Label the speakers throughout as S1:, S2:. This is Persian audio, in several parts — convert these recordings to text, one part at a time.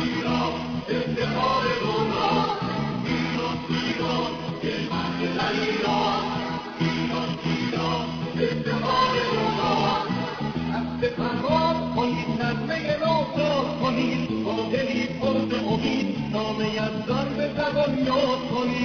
S1: ایران افتخار دوران، ایران ایران کلمت در ایران، ایران ایران افتخار دوران. عهد فرمان کنید نغمه نوساز کنید، با دلی پر ز امید نام یزدان به زبان یاد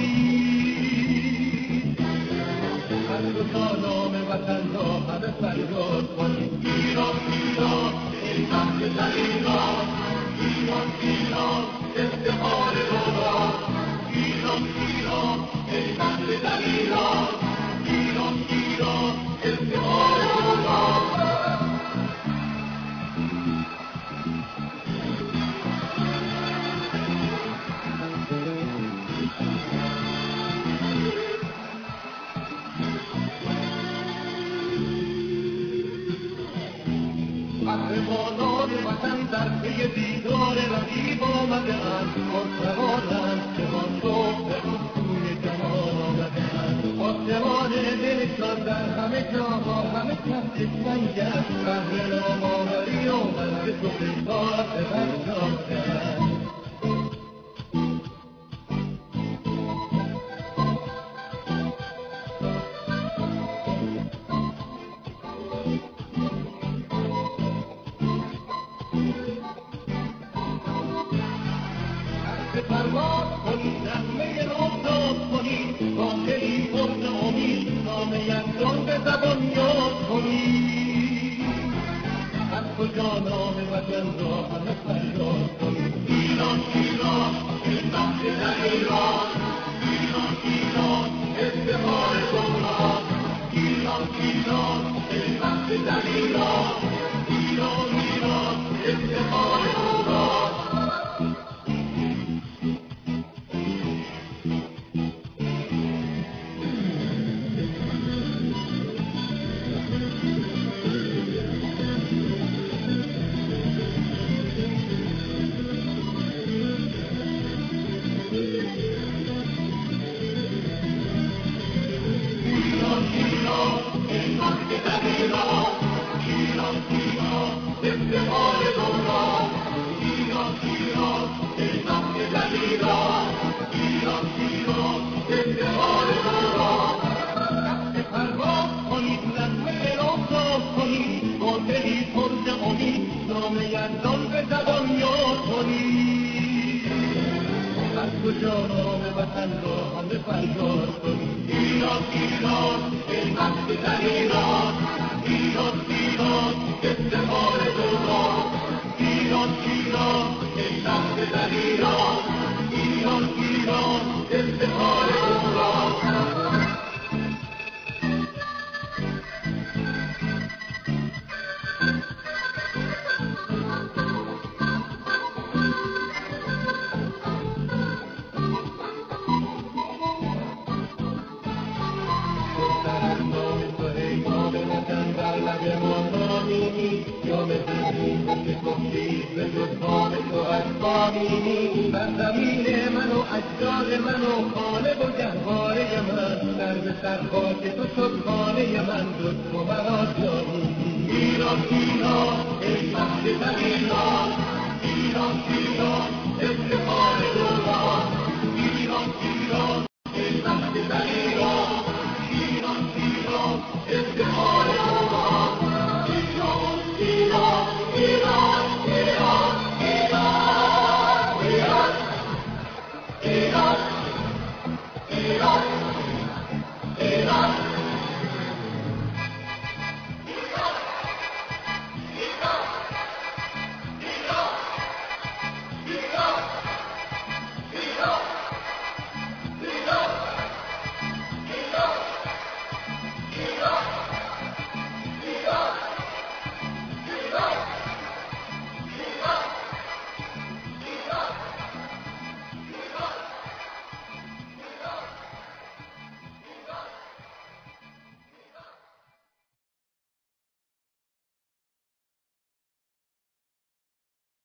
S1: کنید. هر کجا نام وطن را همه فریاد کنید. ایران ایران کلمت در ایران، ایران ایران افتخار دوران، ایران ایران کلمت در ایران، ایران ایران افتخار دوران. قهرمانان وطن در پی دیدار رقیب آمده‌اند، خسروانند که آن رو به سوی جهان آمده‌اند. آسمان دلشان در همه جا با همه کس یکسنگ است، بهر نام‌آوری آمد به تو بهتار به بر جامده‌اند. فرمان کنید نغمه نوساز کنید، با دلی پر ز امید نام یزدان به زبان یاد کنید. هر کجا نام وطن را همه فریاد کنید. ایران ایران کلمت در ایران، ایران ایران افتخار دوران، ایران ایران کلمت در ایران، ایران ایران افتخار دوران. یزدان به زبان یاد کنید. هر کجا نام وطن را همه فریاد کنید. ایران ایران کلمت در ایران، ایران ایران افتخار دوران، ایران ایران کلمت در ایران، ایران ایران افتخار دوران. بر زمین من و اجداد من و خانه و گهواره من، سر به سر خاک تو شد خانه من، جز تو مرا جایی. ایران ایران کلمت در ایران،